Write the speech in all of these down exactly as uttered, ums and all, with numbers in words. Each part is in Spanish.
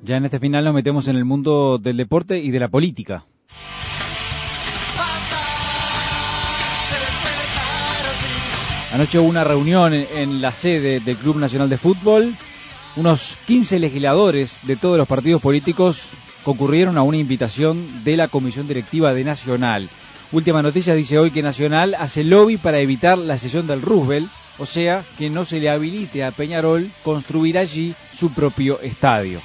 Ya en este final nos metemos en el mundo del deporte y de la política. Anoche hubo una reunión en la sede del Club Nacional de Fútbol. Unos quince legisladores de todos los partidos políticos concurrieron a una invitación de la Comisión Directiva de Nacional. Última noticia dice hoy que Nacional hace lobby para evitar la cesión del Roosevelt, o sea, que no se le habilite a Peñarol construir allí su propio estadio.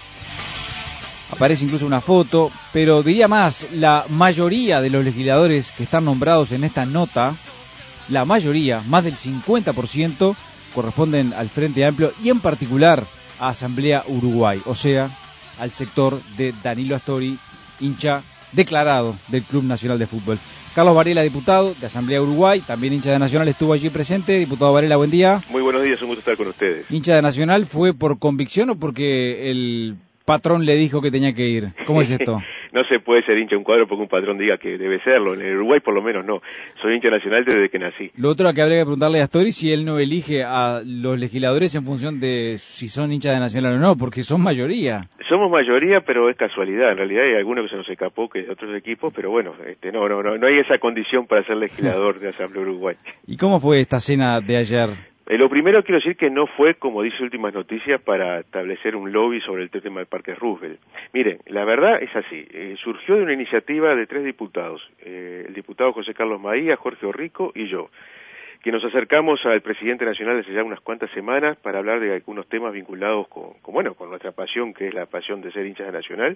Aparece incluso una foto, pero diría más, la mayoría de los legisladores que están nombrados en esta nota, la mayoría, más del cincuenta por ciento, corresponden al Frente Amplio y en particular a Asamblea Uruguay, o sea, al sector de Danilo Astori, hincha declarado del Club Nacional de Fútbol. Carlos Varela, diputado de Asamblea Uruguay, también hincha de Nacional, estuvo allí presente. Diputado Varela, buen día. Muy buenos días, un gusto estar con ustedes. ¿Hincha de Nacional fue por convicción o porque el patrón le dijo que tenía que ir? ¿Cómo es esto? No se puede ser hincha de un cuadro porque un patrón diga que debe serlo. En el Uruguay por lo menos no. Soy hincha Nacional desde que nací. Lo otro que habría que preguntarle a Astori si él no elige a los legisladores en función de si son hinchas de Nacional o no, porque son mayoría. Somos mayoría, pero es casualidad. En realidad hay algunos que se nos escapó que de otros equipos, pero bueno, este, no, no, no, no hay esa condición para ser legislador de Asamblea Uruguay. ¿Y cómo fue esta cena de ayer? Eh, lo primero quiero decir que no fue, como dice Últimas Noticias, para establecer un lobby sobre el tema del Parque Roosevelt. Miren, la verdad es así, eh, surgió de una iniciativa de tres diputados, eh, el diputado José Carlos Maía, Jorge Orrico y yo, que nos acercamos al presidente nacional hace ya unas cuantas semanas para hablar de algunos temas vinculados con, con bueno, con nuestra pasión, que es la pasión de ser hinchas de Nacional,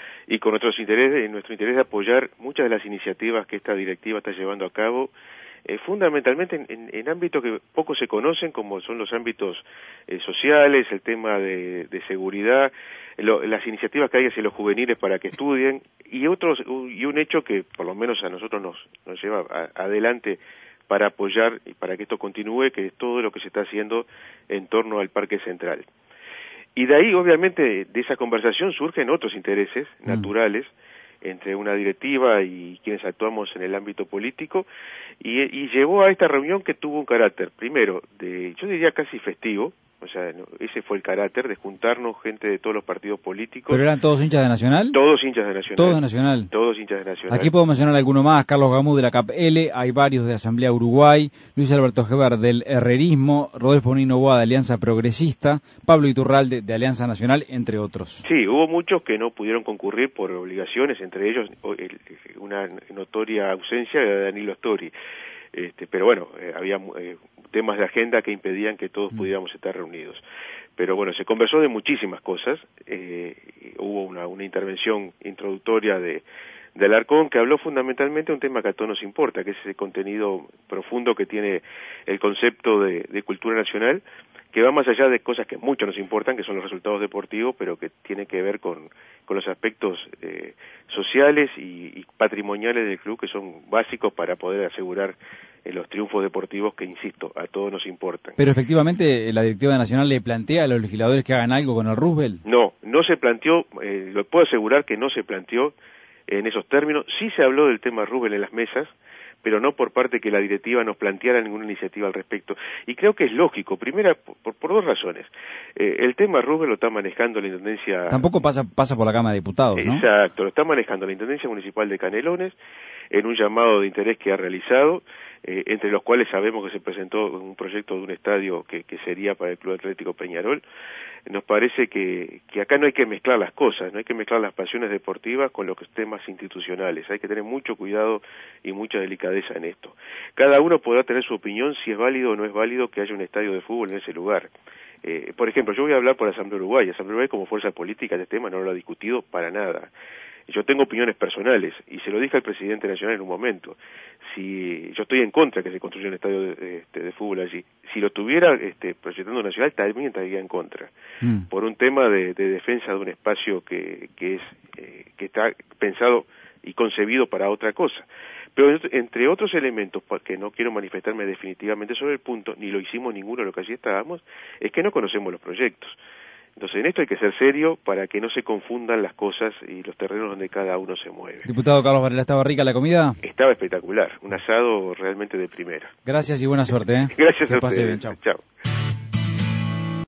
y con nuestros intereses, nuestro interés de apoyar muchas de las iniciativas que esta directiva está llevando a cabo, Eh, fundamentalmente en, en, en ámbitos que poco se conocen, como son los ámbitos eh, sociales, el tema de, de seguridad, lo, las iniciativas que hay hacia los juveniles para que estudien, y otros y un hecho que por lo menos a nosotros nos, nos lleva a, adelante para apoyar y para que esto continúe, que es todo lo que se está haciendo en torno al Parque Central. Y de ahí, obviamente, de esa conversación surgen otros intereses mm. naturales, entre una directiva y quienes actuamos en el ámbito político, y, y llevó a esta reunión que tuvo un carácter, primero, de yo diría casi festivo, o sea, no, ese fue el carácter de juntarnos gente de todos los partidos políticos. ¿Pero eran todos hinchas de Nacional? Todos hinchas de Nacional. Todos de Nacional. Todos hinchas de Nacional. Aquí puedo mencionar alguno más, Carlos Gamú de la C A P L, hay varios de Asamblea Uruguay, Luis Alberto Geber del Herrerismo, Rodolfo Nino Boa de Alianza Progresista, Pablo Iturralde de Alianza Nacional, entre otros. Sí, hubo muchos que no pudieron concurrir por obligaciones, entre ellos una notoria ausencia de Danilo Astori. Este, pero bueno, eh, había eh, temas de agenda que impedían que todos pudiéramos estar reunidos. Pero bueno, se conversó de muchísimas cosas, eh, hubo una, una intervención introductoria de, de Alarcón que habló fundamentalmente de un tema que a todos nos importa, que es ese contenido profundo que tiene el concepto de, de cultura nacional, que va más allá de cosas que mucho nos importan, que son los resultados deportivos, pero que tiene que ver con, con los aspectos eh, sociales y, y patrimoniales del club, que son básicos para poder asegurar eh, los triunfos deportivos que, insisto, a todos nos importan. Pero efectivamente, ¿la directiva nacional le plantea a los legisladores que hagan algo con el Roosevelt? No, no se planteó, eh, lo puedo asegurar que no se planteó en esos términos. Sí se habló del tema Roosevelt en las mesas, pero no por parte que la directiva nos planteara ninguna iniciativa al respecto. Y creo que es lógico, primera, por, por dos razones. Eh, el tema Roosevelt lo está manejando la Intendencia... Tampoco pasa pasa por la Cámara de Diputados, ¿no? Exacto, lo está manejando la Intendencia Municipal de Canelones, en un llamado de interés que ha realizado, eh, entre los cuales sabemos que se presentó un proyecto de un estadio que, que sería para el Club Atlético Peñarol. Nos parece que, que acá no hay que mezclar las cosas, no hay que mezclar las pasiones deportivas con los temas institucionales, hay que tener mucho cuidado y mucha delicadeza en esto. Cada uno podrá tener su opinión si es válido o no es válido que haya un estadio de fútbol en ese lugar. Eh, por ejemplo, yo voy a hablar por Asamblea Uruguay, Asamblea Uruguay como fuerza política este tema no lo ha discutido para nada. Yo tengo opiniones personales, y se lo dije al presidente nacional en un momento, si yo estoy en contra de que se construya un estadio de, este, de fútbol allí, si lo tuviera este, proyectando Nacional, también estaría en contra, mm. por un tema de, de defensa de un espacio que, que, es, eh, que está pensado y concebido para otra cosa. Pero entre otros elementos, que no quiero manifestarme definitivamente sobre el punto, ni lo hicimos ninguno de los que allí estábamos, es que no conocemos los proyectos. Entonces, en esto hay que ser serio para que no se confundan las cosas y los terrenos donde cada uno se mueve. Diputado Carlos Varela, ¿estaba rica la comida? Estaba espectacular, un asado realmente de primera. Gracias y buena suerte, ¿eh? Gracias que a pase ustedes. bien, chao. Chao.